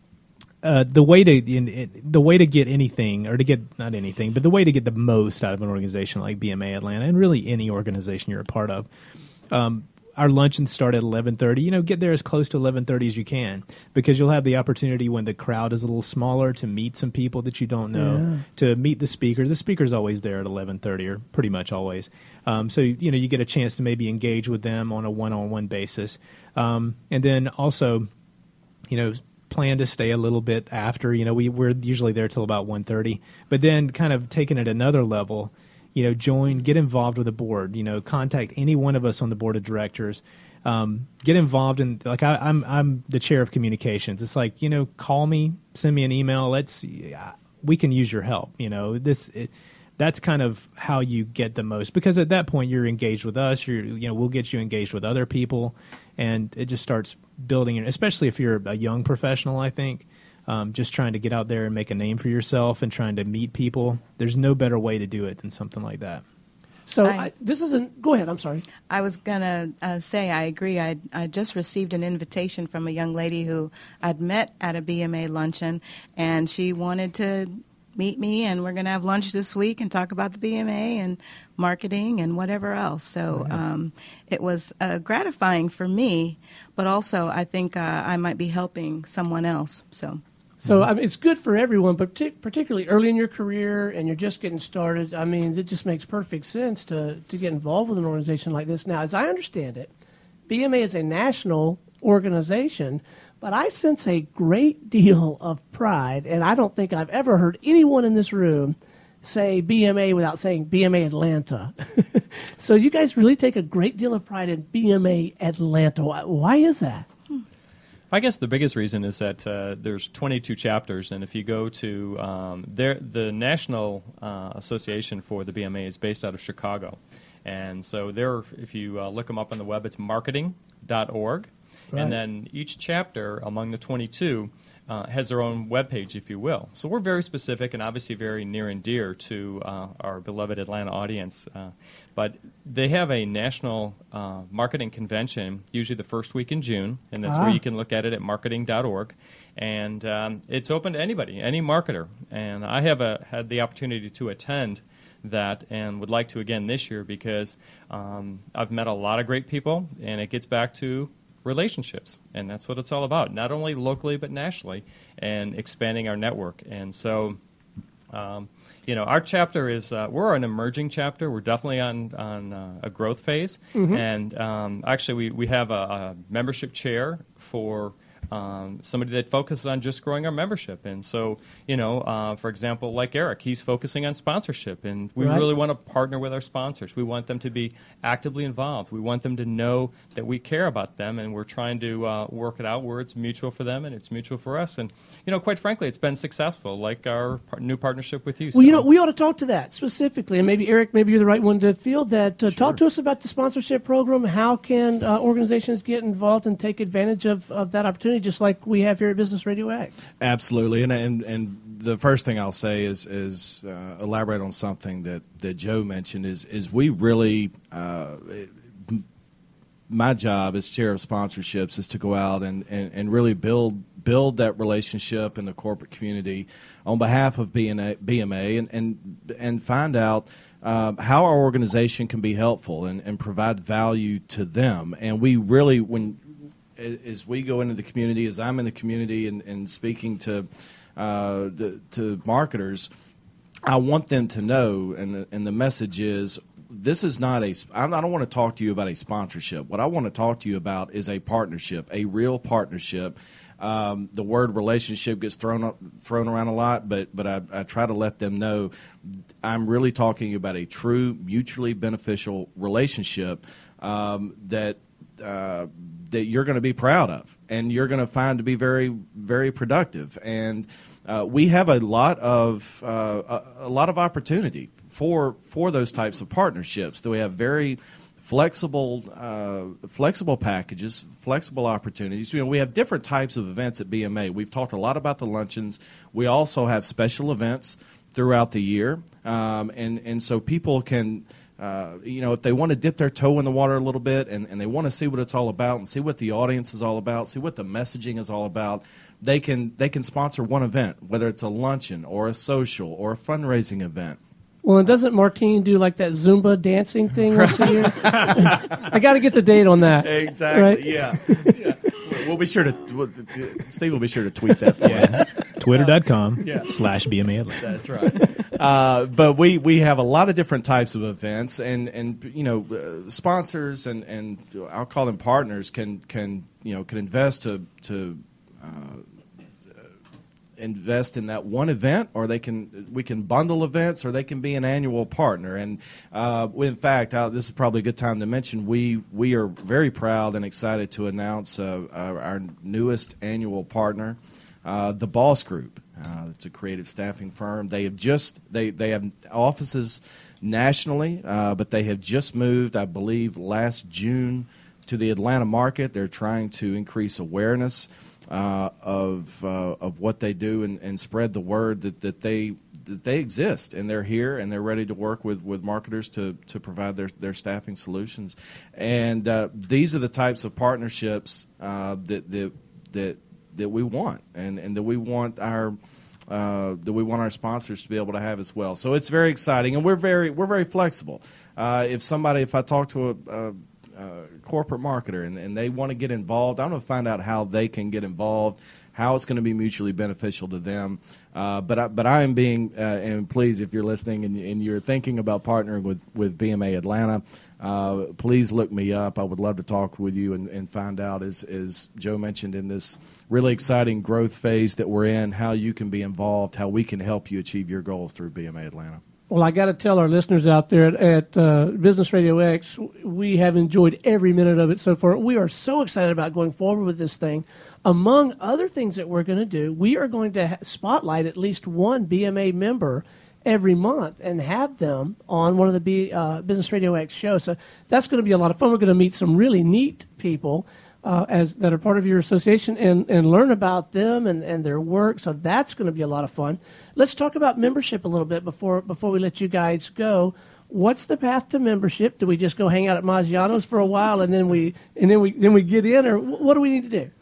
uh, the way to in, in, the way to get anything, or to get not anything, but the way to get the most out of an organization like B M A Atlanta, and really any organization you're a part of. Um, Our luncheons start at eleven thirty. You know, get there as close to eleven thirty as you can, because you'll have the opportunity when the crowd is a little smaller to meet some people that you don't know, Yeah. to meet the speaker. The speaker's always there at eleven thirty, or pretty much always. Um, so, you know, you get a chance to maybe engage with them on a one-on-one basis. Um, and then also, you know, plan to stay a little bit after. You know, we, we're usually there till about one thirty. But then kind of taking it another level, you know, join, get involved with the board, you know, contact any one of us on the board of directors, um, get involved in, like, I, I'm, I'm the chair of communications. It's like, you know, call me, send me an email. Let's, we can use your help. You know, this, it, that's kind of how you get the most, because at that point you're engaged with us, you're, you know, we'll get you engaged with other people, and it just starts building, especially if you're a young professional, I think. Um, just trying to get out there and make a name for yourself and trying to meet people. There's no better way to do it than something like that. So I- I, this isn't. Go ahead. I'm sorry. I was going to uh, say I agree. I I just received an invitation from a young lady who I'd met at a B M A luncheon, and she wanted to meet me, and we're going to have lunch this week and talk about the B M A and marketing and whatever else. So um, it was uh, gratifying for me, but also I think uh, I might be helping someone else. So. So I mean, it's good for everyone, but partic- particularly early in your career and you're just getting started. I mean, it just makes perfect sense to, to get involved with an organization like this. Now, as I understand it, B M A is a national organization, but I sense a great deal of pride, and I don't think I've ever heard anyone in this room say B M A without saying B M A Atlanta. So you guys really take a great deal of pride in B M A Atlanta. Why, why is that? I guess the biggest reason is that uh, there's twenty-two chapters, and if you go to um, there, the National uh, Association for the B M A is based out of Chicago, and so there, if you uh, look them up on the web, it's marketing dot org, Right. And then each chapter among the twenty-two uh, has their own webpage, if you will. So we're very specific and obviously very near and dear to uh, our beloved Atlanta audience. Uh, but they have a national uh, marketing convention, usually the first week in June, and that's Ah. where you can look at it at marketing dot org. And um, it's open to anybody, any marketer. And I have a, had the opportunity to attend that and would like to again this year because um, I've met a lot of great people, and it gets back to relationships, and that's what it's all about, not only locally but nationally, and expanding our network. And so, um, you know, our chapter is, uh, we're an emerging chapter. We're definitely on, on uh, a growth phase. Mm-hmm. And um, actually, we, we have a, a membership chair for Um, somebody that focuses on just growing our membership. And so, you know, uh, for example, like Eric, he's focusing on sponsorship, and we Right. really want to partner with our sponsors. We want them to be actively involved. We want them to know that we care about them, and we're trying to uh, work it out where it's mutual for them and it's mutual for us. And, you know, quite frankly, it's been successful, like our par- new partnership with you, Well, you know, Stone. we ought to talk to that specifically, and maybe Eric, maybe you're the right one to field that. Uh, Talk to us about the sponsorship program. How can uh, organizations get involved and take advantage of, of that opportunity, just like we have here at Business Radio X? Absolutely, and and and the first thing I'll say is is uh, elaborate on something that, that Joe mentioned is is we really. Uh, it, my job as chair of sponsorships is to go out and, and, and really build build that relationship in the corporate community on behalf of B M A and and, and find out uh, how our organization can be helpful and, and provide value to them. And we really, when as we go into the community, as I'm in the community and, and speaking to uh, the, to marketers, I want them to know, and the, and the message is, this is not a, I don't want to talk to you about a sponsorship. What I want to talk to you about is a partnership, a real partnership. Um, the word relationship gets thrown thrown around a lot, but but I, I try to let them know I'm really talking about a true, mutually beneficial relationship um, that uh, that you're going to be proud of, and you're going to find to be very, very productive. And uh, we have a lot of uh, a, a lot of opportunity for for those types of partnerships. That we have very flexible uh, flexible packages, flexible opportunities. You know, we have different types of events at B M A. We've talked a lot about the luncheons. We also have special events throughout the year, um, and and so people can. Uh, you know, if they want to dip their toe in the water a little bit and, and they want to see what it's all about and see what the audience is all about, see what the messaging is all about, they can they can sponsor one event, whether it's a luncheon or a social or a fundraising event. Well, and doesn't Martine do like that Zumba dancing thing once a year? I got to get the date on that. Exactly. Right? Yeah. yeah. We'll be sure to. We'll, Steve will be sure to tweet that for us. Twitter.com Yeah. slash BMA Atlanta. That's right. Uh, but we, we have a lot of different types of events, and, and you know, uh, sponsors and, and I'll call them partners can can you know can invest to to uh, invest in that one event, or they can we can bundle events, or they can be an annual partner. And uh, in fact, uh, this is probably a good time to mention we we are very proud and excited to announce uh, our, our newest annual partner. Uh, the Boss Group. Uh, it's a creative staffing firm. They have just they, they have offices nationally, uh, but they have just moved, I believe, last June to the Atlanta market. They're trying to increase awareness uh, of uh, of what they do and, and spread the word that, that they that they exist, and they're here and they're ready to work with, with marketers to, to provide their, their staffing solutions. And uh, these are the types of partnerships uh, that that that that we want, and, and that we want our uh, that we want our sponsors to be able to have as well. So it's very exciting, and we're very we're very flexible. Uh, if somebody, if I talk to a, a, a corporate marketer and, and they want to get involved, I'm going to find out how they can get involved, how it's going to be mutually beneficial to them. Uh, but I, but I am being uh, and please, if you're listening and, and you're thinking about partnering with with B M A Atlanta, uh, please look me up. I would love to talk with you and, and find out, as as Joe mentioned, in this really exciting growth phase that we're in, how you can be involved, how we can help you achieve your goals through B M A Atlanta. Well, I got to tell our listeners out there at, at uh, Business Radio X, we have enjoyed every minute of it so far. We are so excited about going forward with this thing. Among other things that we're going to do, we are going to ha- spotlight at least one B M A member every month and have them on one of the B, uh, Business Radio X shows. So that's going to be a lot of fun. We're going to meet some really neat people. uh, as that are part of your association and, and learn about them and, and their work. So that's going to be a lot of fun. Let's talk about membership a little bit before before we let you guys go. What's the path to membership? Do we just go hang out at Maggiano's for a while and then we and then we then we get in, or what do we need to do?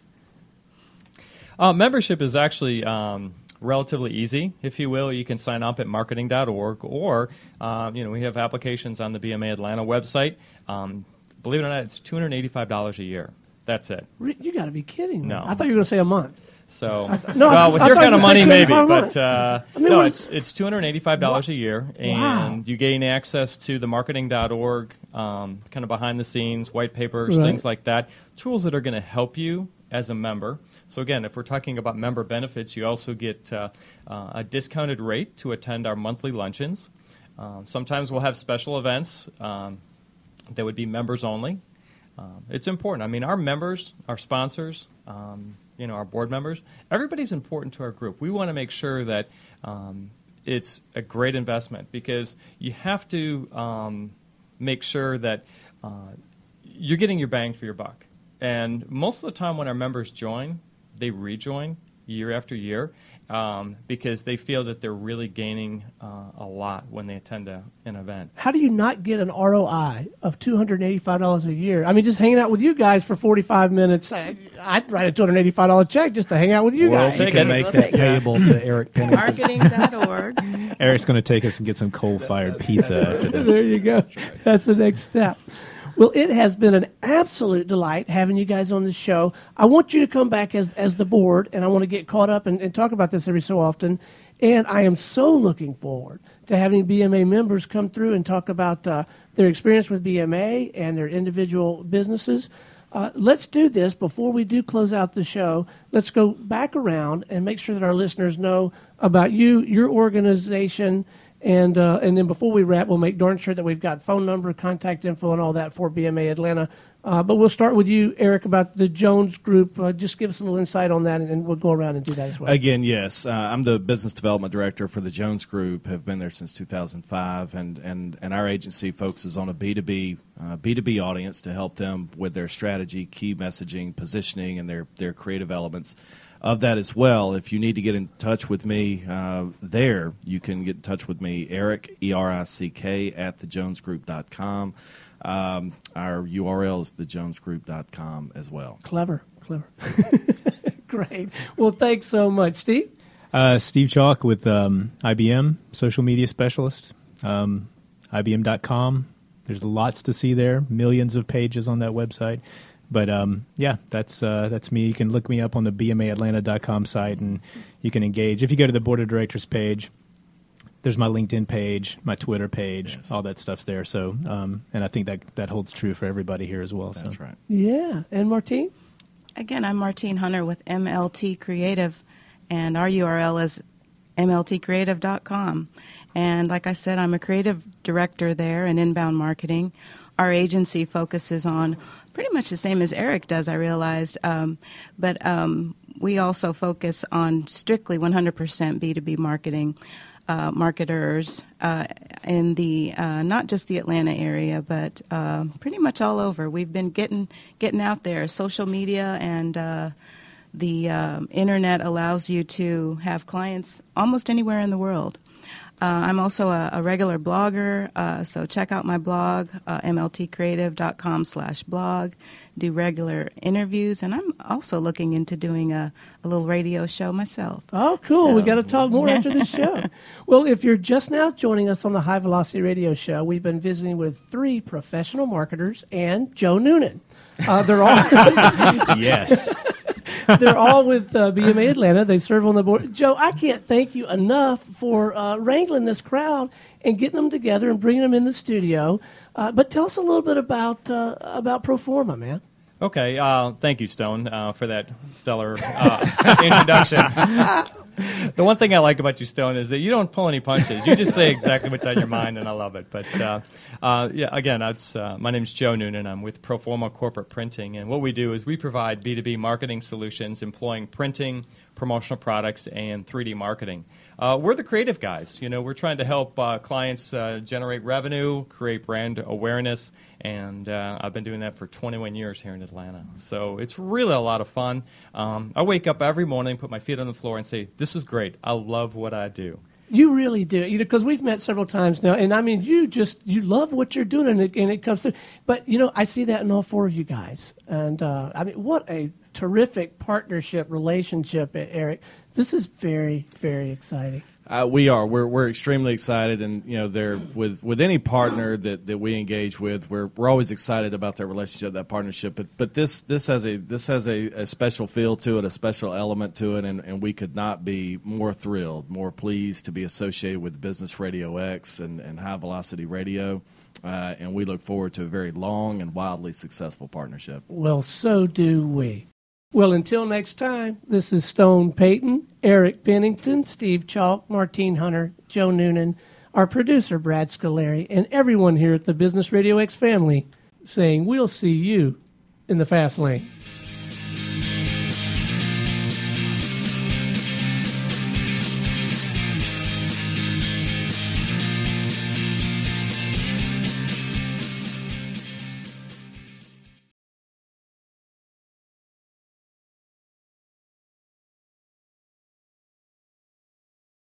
Uh, membership is actually um, relatively easy, if you will. You can sign up at marketing dot org, or uh, you know, we have applications on the B M A Atlanta website. Um, believe it or not, it's two hundred eighty-five dollars a year. That's it. You got to be kidding me! No. I thought you were going to say a month. So, no, well, I, with I your thought kind you of said money, maybe, twenty-five but months. uh, I mean, no, what- it's it's two hundred eighty-five dollars a year, and Wow. you gain access to the marketing dot org, um, kind of behind the scenes, white papers, Right. things like that, tools that are going to help you as a member. So again, if we're talking about member benefits, you also get uh, uh, a discounted rate to attend our monthly luncheons. Uh, sometimes we'll have special events um, that would be members only. Um, it's important. I mean, our members, our sponsors, um, you know, our board members, everybody's important to our group. We want to make sure that um, it's a great investment, because you have to um, make sure that uh, you're getting your bang for your buck. And most of the time when our members join, they rejoin year after year um, because they feel that they're really gaining uh, a lot when they attend a, an event. How do you not get an R O I of two hundred eighty-five dollars a year? I mean, just hanging out with you guys for forty-five minutes, I, I'd write a two hundred eighty-five dollars check just to hang out with you We'll guys. take You can it. make We'll that take it. payable to Eric Pennington. marketing dot org. Eric's going to take us and get some coal-fired pizza after this. There you go. That's the next step. Well, it has been an absolute delight having you guys on the show. I want you to come back as as the board, and I want to get caught up and, and talk about this every so often. And I am so looking forward to having B M A members come through and talk about uh, their experience with B M A and their individual businesses. Uh, let's do this before we do close out the show. Let's go back around and make sure that our listeners know about you, your organization, and uh, and then before we wrap, we'll make darn sure that we've got phone number, contact info, and all that for B M A Atlanta. Uh, but we'll start with you, Eric, about the Jones Group. Uh, just give us a little insight on that, and, and we'll go around and do that as well. Again, yes. Uh, I'm the business development director for the Jones Group. Have been there since two thousand five, and, and, and our agency focuses on a B two B uh, B two B audience to help them with their strategy, key messaging, positioning, and their, their creative elements of that as well. If you need to get in touch with me uh, there, you can get in touch with me, Eric, E R I C K, at the jones group dot com. Um, our U R L is the jones group dot com as well. Clever, clever. Great. Well, thanks so much. Steve? Uh, Steve Chalk with um, I B M, social media specialist, um, I B M dot com. There's lots to see there, millions of pages on that website. But um, yeah, that's uh, that's me. You can look me up on the B M A Atlanta dot com site, and you can engage. If you go to the board of directors page, there's my LinkedIn page, my Twitter page, Yes. all that stuff's there. So, um, and I think that that holds true for everybody here as well. That's so. right. Yeah. And Martine? Again, I'm Martine Hunter with M L T Creative, and our U R L is M L T creative dot com. And like I said, I'm a creative director there in inbound marketing. Our agency focuses on pretty much the same as Eric does, I realized, um, but um, we also focus on strictly one hundred percent B two B marketing. Uh, marketers uh, in the uh, not just the Atlanta area, but uh, pretty much all over. We've been getting getting out there. Social media and uh, the um, internet allows you to have clients almost anywhere in the world. Uh, I'm also a, a regular blogger, uh, so check out my blog, uh, M L T creative dot com slash blog. Do regular interviews, and I'm also looking into doing a, a little radio show myself. Oh, cool. So- We got to talk more after the show. Well, if you're just now joining us on the High Velocity Radio Show, we've been visiting with three professional marketers and Joe Noonan. Uh, they're all Yes. they're all with uh, B M A Atlanta. They serve on the board. Joe, I can't thank you enough for uh, wrangling this crowd and getting them together and bringing them in the studio. Uh, but tell us a little bit about uh, about Proforma, man. Okay, uh, thank you, Stone, uh, for that stellar uh, introduction. The one thing I like about you, Stone, is that you don't pull any punches. You just say exactly what's on your mind, and I love it. But uh, uh, yeah, again, that's, uh, my name is Joe Noonan. I'm with Proforma Corporate Printing, and what we do is we provide B two B marketing solutions employing printing, promotional products, and three D marketing. Uh, we're the creative guys. You know, we're trying to help uh, clients uh, generate revenue, create brand awareness, and uh, I've been doing that for twenty-one years here in Atlanta. So it's really a lot of fun. Um, I wake up every morning, put my feet on the floor, and say, "This is great. I love what I do." You really do, you know, because we've met several times now, and I mean, you just you love what you're doing, and it, and it comes through. But you know, I see that in all four of you guys, and uh, I mean, what a terrific partnership relationship, Eric. This is very, very exciting. Uh, we are. We're we're extremely excited, and you know, there with with any partner that, that we engage with, we're we're always excited about that relationship, that partnership. But but this this has a this has a, a special feel to it, a special element to it, and, and we could not be more thrilled, more pleased to be associated with Business Radio X and, and High Velocity Radio, uh, and we look forward to a very long and wildly successful partnership. Well, so do we. Well, until next time, this is Stone Payton, Eric Pennington, Steve Chalk, Martine Hunter, Joe Noonan, our producer, Brad Scolari, and everyone here at the Business Radio X family saying we'll see you in the fast lane.